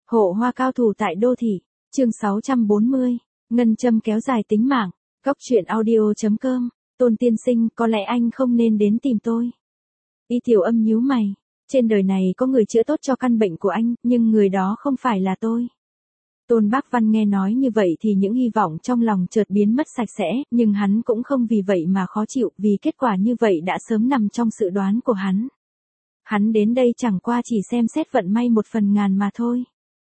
Hộ hoa cao thủ tại đô thị, chương 640, ngân châm kéo dài tính mạng, góc truyện audio.com, Tôn tiên sinh, có lẽ anh không nên đến tìm tôi. Y Tiểu Âm nhíu mày, trên đời này có người chữa tốt cho căn bệnh của anh, nhưng người đó không phải là tôi. Tôn Bác Văn nghe nói như vậy thì những hy vọng trong lòng chợt biến mất sạch sẽ, nhưng hắn cũng không vì vậy mà khó chịu, vì kết quả như vậy đã sớm nằm trong dự đoán của hắn. Hắn đến đây chẳng qua chỉ xem xét vận may một phần ngàn mà thôi.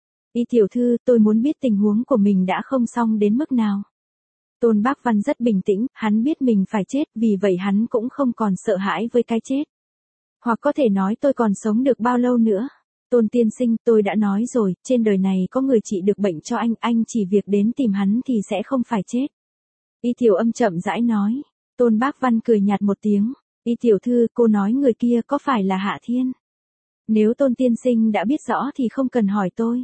Y tiểu thư, tôi muốn biết tình huống của mình đã không xong đến mức nào. Tôn Bác Văn rất bình tĩnh, hắn biết mình phải chết, vì vậy hắn cũng không còn sợ hãi với cái chết. Hoặc có thể nói tôi còn sống được bao lâu nữa. Tôn tiên sinh, tôi đã nói rồi, trên đời này có người trị được bệnh cho anh chỉ việc đến tìm hắn thì sẽ không phải chết. Y Tiểu Âm chậm rãi nói. Tôn Bác Văn cười nhạt một tiếng. Y tiểu thư, cô nói người kia có phải là Hạ Thiên? Nếu Tôn tiên sinh đã biết rõ thì không cần hỏi tôi.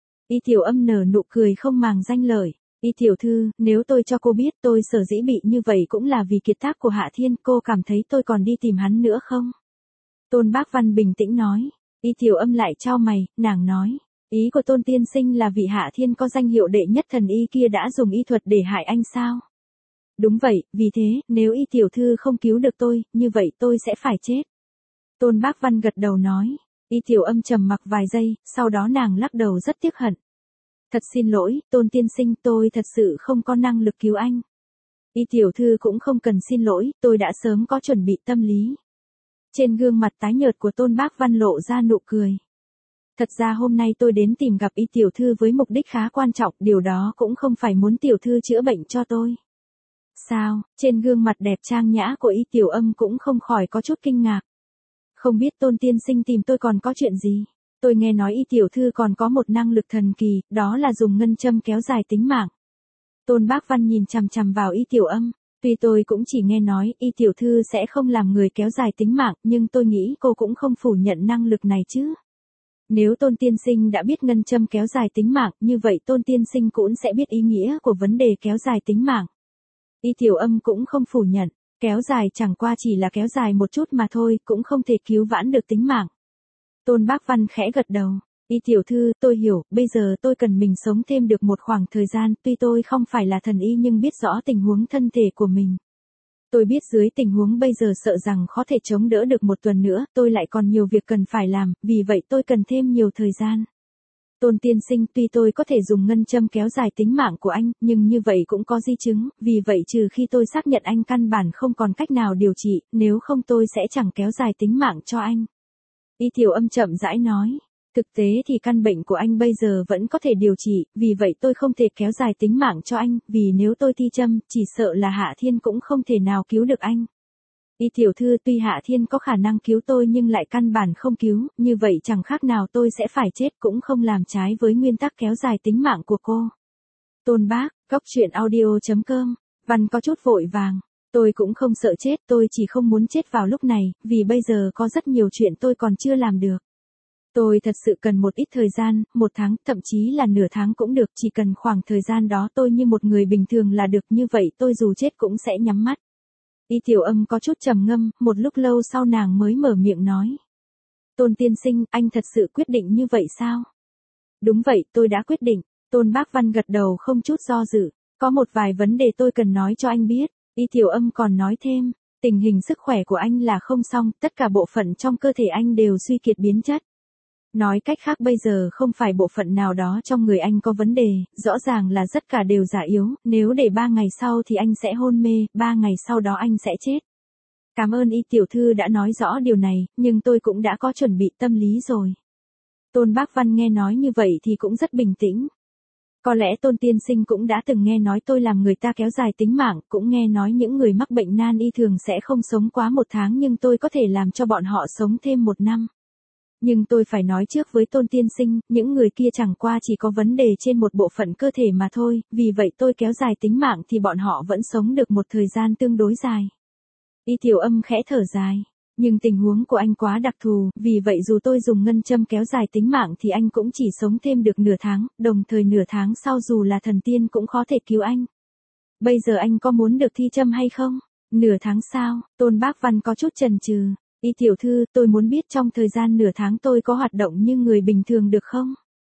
Y Tiểu Âm nở nụ cười không màng danh lợi. Y tiểu thư, nếu tôi cho cô biết tôi sở dĩ bị như vậy cũng là vì kiệt tác của Hạ Thiên, cô cảm thấy tôi còn đi tìm hắn nữa không? Tôn Bác Văn bình tĩnh nói. Y Tiểu Âm lại chau mày, nàng nói. Ý của Tôn tiên sinh là vị Hạ Thiên có danh hiệu đệ nhất thần y kia đã dùng y thuật để hại anh sao? Đúng vậy, vì thế, nếu Y tiểu thư không cứu được tôi, như vậy tôi sẽ phải chết. Tôn Bác Văn gật đầu nói. Y Tiểu Âm trầm mặc vài giây, sau đó nàng lắc đầu rất tiếc hận. Thật xin lỗi, Tôn tiên sinh, tôi thật sự không có năng lực cứu anh. Y tiểu thư cũng không cần xin lỗi, tôi đã sớm có chuẩn bị tâm lý. Trên gương mặt tái nhợt của Tôn Bác Văn lộ ra nụ cười. Thật ra hôm nay tôi đến tìm gặp Y tiểu thư với mục đích khá quan trọng, điều đó cũng không phải muốn tiểu thư chữa bệnh cho tôi. Sao, trên gương mặt đẹp trang nhã của Y Tiểu Âm cũng không khỏi có chút kinh ngạc. Không biết Tôn tiên sinh tìm tôi còn có chuyện gì? Tôi nghe nói Y tiểu thư còn có một năng lực thần kỳ, đó là dùng ngân châm kéo dài tính mạng. Tôn Bác Văn nhìn chằm chằm vào Y Tiểu Âm. Tuy tôi cũng chỉ nghe nói Y tiểu thư sẽ không làm người kéo dài tính mạng, nhưng tôi nghĩ cô cũng không phủ nhận năng lực này chứ. Nếu Tôn tiên sinh đã biết ngân châm kéo dài tính mạng, như vậy Tôn tiên sinh cũng sẽ biết ý nghĩa của vấn đề kéo dài tính mạng. Y Tiểu Âm cũng không phủ nhận, kéo dài chẳng qua chỉ là kéo dài một chút mà thôi, cũng không thể cứu vãn được tính mạng. Tôn Bác Văn khẽ gật đầu. Y tiểu thư, tôi hiểu, bây giờ tôi cần mình sống thêm được một khoảng thời gian, tuy tôi không phải là thần y nhưng biết rõ tình huống thân thể của mình. Tôi biết dưới tình huống bây giờ sợ rằng khó thể chống đỡ được một tuần nữa, tôi lại còn nhiều việc cần phải làm, vì vậy tôi cần thêm nhiều thời gian. Tôn tiên sinh, tuy tôi có thể dùng ngân châm kéo dài tính mạng của anh, nhưng như vậy cũng có di chứng, vì vậy trừ khi tôi xác nhận anh căn bản không còn cách nào điều trị, nếu không tôi sẽ chẳng kéo dài tính mạng cho anh. Y Tiểu Âm chậm rãi nói. Thực tế thì căn bệnh của anh bây giờ vẫn có thể điều trị, vì vậy tôi không thể kéo dài tính mạng cho anh, vì nếu tôi thi châm, chỉ sợ là Hạ Thiên cũng không thể nào cứu được anh. Y tiểu thư, tuy Hạ Thiên có khả năng cứu tôi nhưng lại căn bản không cứu, như vậy chẳng khác nào tôi sẽ phải chết, cũng không làm trái với nguyên tắc kéo dài tính mạng của cô. Tôn Bác, góc truyện audio.com, Văn có chút vội vàng. Tôi cũng không sợ chết, tôi chỉ không muốn chết vào lúc này, vì bây giờ có rất nhiều chuyện tôi còn chưa làm được. Tôi thật sự cần một ít thời gian, 1 tháng, thậm chí là nửa tháng cũng được, chỉ cần khoảng thời gian đó tôi như một người bình thường là được, như vậy tôi dù chết cũng sẽ nhắm mắt. Y Tiểu Âm có chút trầm ngâm, một lúc lâu sau nàng mới mở miệng nói. Tôn tiên sinh, anh thật sự quyết định như vậy sao? Đúng vậy, tôi đã quyết định. Tôn Bác Văn gật đầu không chút do dự. Có một vài vấn đề tôi cần nói cho anh biết. Y Tiểu Âm còn nói thêm, tình hình sức khỏe của anh là không xong, tất cả bộ phận trong cơ thể anh đều suy kiệt biến chất. Nói cách khác bây giờ không phải bộ phận nào đó trong người anh có vấn đề, rõ ràng là tất cả đều già yếu, nếu để 3 ngày sau thì anh sẽ hôn mê, 3 ngày sau đó anh sẽ chết. Cảm ơn Y tiểu thư đã nói rõ điều này, nhưng tôi cũng đã có chuẩn bị tâm lý rồi. Tôn Bác Văn nghe nói như vậy thì cũng rất bình tĩnh. Có lẽ Tôn tiên sinh cũng đã từng nghe nói tôi làm người ta kéo dài tính mạng, cũng nghe nói những người mắc bệnh nan y thường sẽ không sống quá 1 tháng nhưng tôi có thể làm cho bọn họ sống thêm 1 năm. Nhưng tôi phải nói trước với Tôn tiên sinh, những người kia chẳng qua chỉ có vấn đề trên một bộ phận cơ thể mà thôi, vì vậy tôi kéo dài tính mạng thì bọn họ vẫn sống được một thời gian tương đối dài. Y Tiểu Âm khẽ thở dài. Nhưng tình huống của anh quá đặc thù, vì vậy dù tôi dùng ngân châm kéo dài tính mạng thì anh cũng chỉ sống thêm được nửa tháng, đồng thời nửa tháng sau dù là thần tiên cũng khó thể cứu anh. Bây giờ anh có muốn được thi châm hay không? Nửa tháng sau, Tôn Bác Văn có chút chần chừ. Y tiểu thư, tôi muốn biết trong thời gian nửa tháng tôi có hoạt động như người bình thường được không?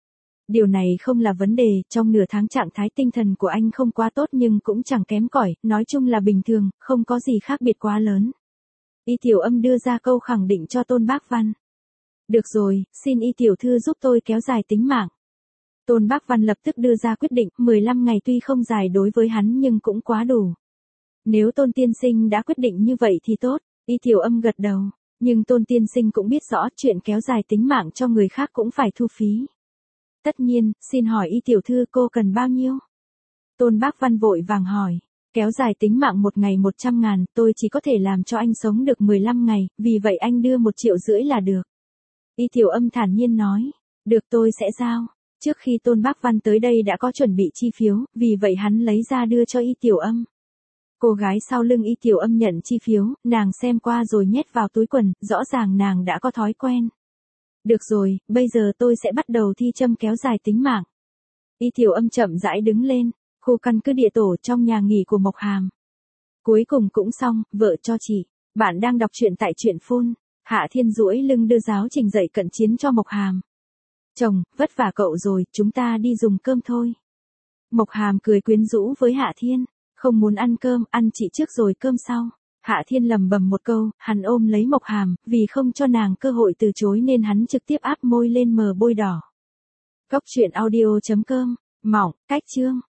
Điều này không là vấn đề, trong nửa tháng trạng thái tinh thần của anh không quá tốt nhưng cũng chẳng kém cỏi, nói chung là bình thường, không có gì khác biệt quá lớn. Y Tiểu Âm đưa ra câu khẳng định cho Tôn Bác Văn. Được rồi, xin Y tiểu thư giúp tôi kéo dài tính mạng. Tôn Bác Văn lập tức đưa ra quyết định, 15 ngày tuy không dài đối với hắn nhưng cũng quá đủ. Nếu Tôn tiên sinh đã quyết định như vậy thì tốt, Y Tiểu Âm gật đầu, nhưng Tôn tiên sinh cũng biết rõ chuyện kéo dài tính mạng cho người khác cũng phải thu phí. Tất nhiên, xin hỏi Y tiểu thư cô cần bao nhiêu? Tôn Bác Văn vội vàng hỏi, kéo dài tính mạng một ngày 100.000, tôi chỉ có thể làm cho anh sống được 15 ngày, vì vậy anh đưa 1,5 triệu là được. Y Tiểu Âm thản nhiên nói, được tôi sẽ giao. Trước khi Tôn Bác Văn tới đây đã có chuẩn bị chi phiếu, vì vậy hắn lấy ra đưa cho Y Tiểu Âm. Cô gái sau lưng Y Tiểu Âm nhận chi phiếu, nàng xem qua rồi nhét vào túi quần, rõ ràng nàng đã có thói quen. Được rồi, bây giờ tôi sẽ bắt đầu thi châm kéo dài tính mạng. Y Tiểu Âm chậm rãi đứng lên, khu căn cứ địa tổ trong nhà nghỉ của Mộc Hàm. Cuối cùng cũng xong, vợ cho chị. Bạn đang đọc truyện tại truyện phun. Hạ Thiên duỗi lưng đưa giáo trình dạy cận chiến cho Mộc Hàm. Chồng, vất vả cậu rồi, chúng ta đi dùng cơm thôi. Mộc Hàm cười quyến rũ với Hạ Thiên. Không muốn ăn cơm, ăn chị trước rồi cơm sau. Hạ Thiên lầm bầm một câu, hắn ôm lấy Mộc Hàm, vì không cho nàng cơ hội từ chối nên hắn trực tiếp áp môi lên mờ bôi đỏ. Cốc truyện audio.com, mỏng, cách chương.